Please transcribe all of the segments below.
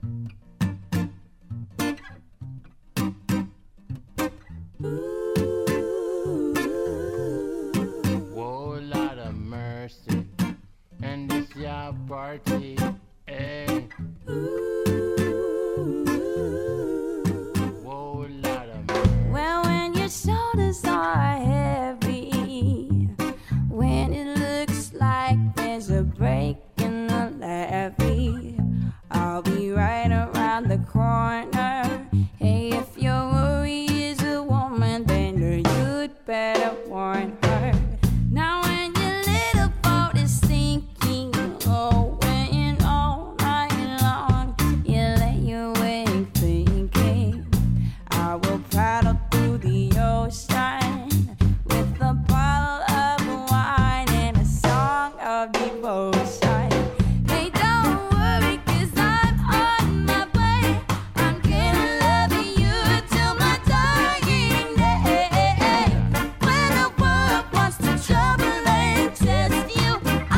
Whoa, lot of mercy, and this your party, hey. Whoa, lot of mercy. Well, when your shoulders are heavy, when it looks like there's a break in the levee, I'll be right around the corner. Hey, if your worry is a woman, then you'd better warn her. Now when your little boat is sinking, oh, when all night long you lay awake thinking, I will paddle through the ocean with a bottle of wine and a song of devotion. Hey, don't worry, 'cause I'm on my way. I'm gonna love you till my dying day. When the world wants to trouble and test you,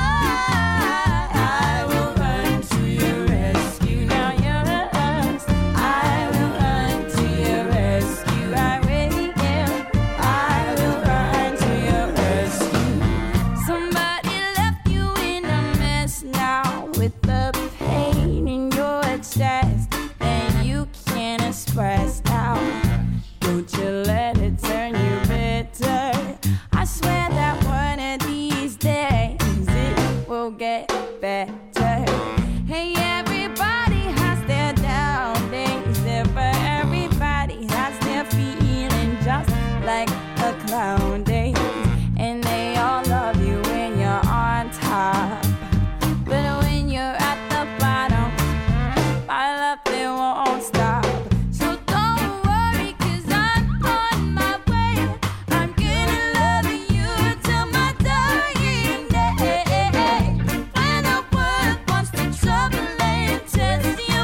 I will run to your rescue. Now you're lost, I will run to your rescue. I really am. I will run to your rescue. Somebody left you in a mess now with the pain in your chest and you can't express now. Don't you let it turn you bitter. I swear that one of these days it will get better. Hey, everybody has their down days, but everybody has their feeling just like a clown days. And they all love you when you're on top, but when you're at the bottom, my love, they won't stop. So don't worry, 'cause I'm on my way. I'm gonna love you till my dying day. When the world wants to trouble and test you,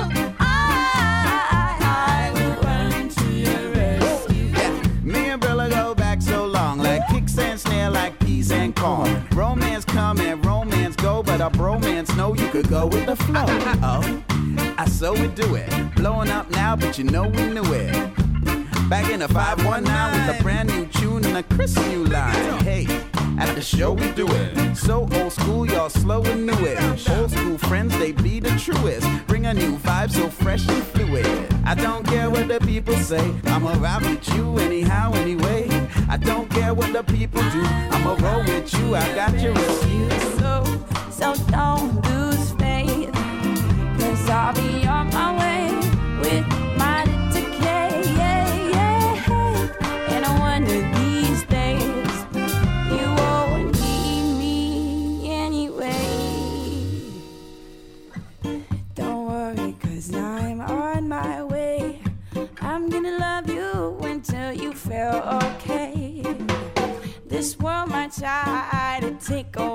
I will run to your rescue. Me and Bella go back so long, like kicks and snare, like peas and corn. Romance come and romance go, but our bromance know you could go with the flow. Oh, I so we do it. Blowing up now, but you know we knew it. Back in the 519 with a brand new tune and a crisp new line. Hey, at the show we do it. So old school, y'all slow and new it. Old school friends, they be the truest. Bring a new vibe so fresh and fluid. I don't care what the people say, I'ma ride with you anyhow, anyway. I don't care what the people do, I'ma roll with you, I got your rescue. So don't lose faith, 'cause I'll be on my way with my decay. And one of these days, you won't need me anyway. Don't worry, 'cause I'm on my way. I'm gonna love you until you feel okay. This world might try to take away